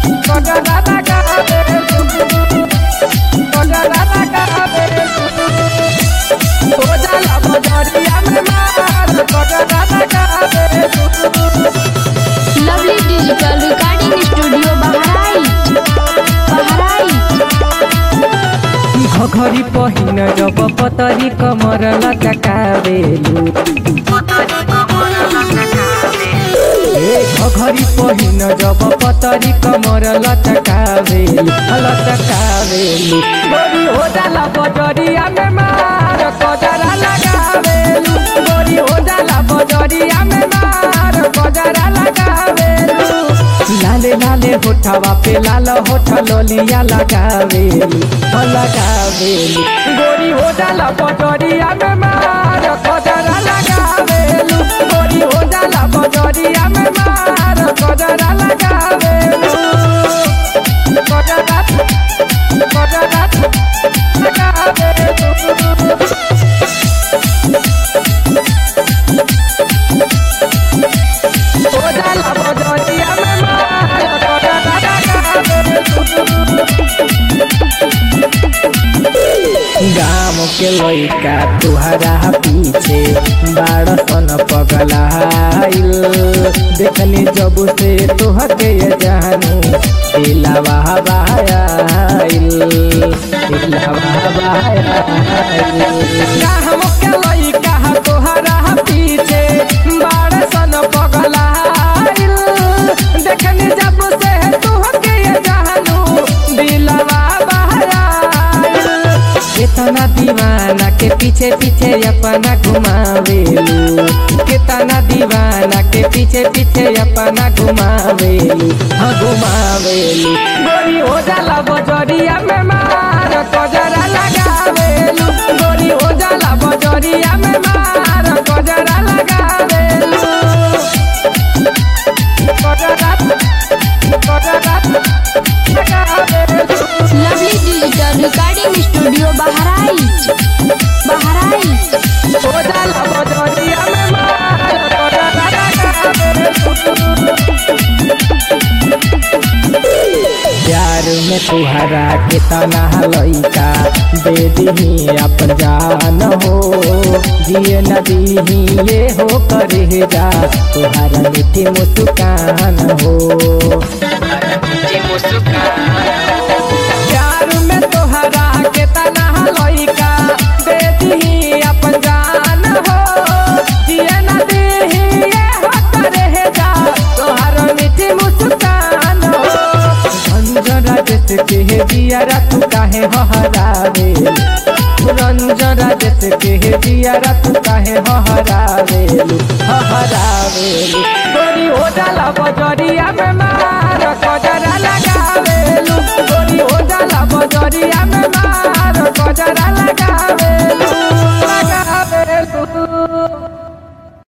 कजरा लगावे कजरा लगावे हो जाला बजरिया में मार कजरा लगावे लवली डिजिटल रिकॉर्डिंग स्टूडियो घघरी पहिन जब पतरी कमर लचकावेलु घघरी पहिन जब पतरी कमर लचकावेलु लचकावेलु गोरी हो जाला बजरिया में मार कजरा लगावेलु गोरी हो जाला बजरिया में मार कजरा लगावेलु लाले लाले होठवा पे लाल होठ लोलिया लगावेलु लगावेलु गोरी हो जाला बजरिया में मार कजरा लगावेलु गोरी हो जाला बजरिया में मार कजरा लगावेलु कजरा कजरा लगावेलु हो जाला बजरिया में मार कजरा लगावेलु गाम के लइका तुहरा पीछे बाड़सन पगलाइल देखनी जब से तुहके जानू दिलवा बहाइल गाम के लइका तुहरा पीछे बाड़सन पगलाइल देखनी जब से तुहके जानू दिलवा कितना दीवाना के पीछे पीछे अपना घुमावेलू कितना दीवाना के पीछे पीछे अपना घुमावेलू हाँ घुमावेलू गोरी हो जाला बजरिया में मार कजरा लगावेलू गोरी हो जाला बजरिया में मार कजरा लगावेलू कजरा कजरा लगावेलू lovely digital recording studio Bahraich हो जाला बजरिया में मार कजरा लगावेलू प्यार में तुहरा कितना लइका दे दीही अपन जान हो जिए न दीही ये हो करे जा तुहरा मीठी मुस्कान हो प्यार में तुहरा कितना लइका दे दीही अपन जान हो जिए न दीही ये हो करे जा तुहरा मीठी मुस्कान हो रंजन राजेश के दियारा तू काहे हहरावे रंजन राजेश के दियारा तू काहे हहरावेलु हहरावेलु गोरी हो जाला बजरिया में मार कजरा लगावेलु गोरी हो जाला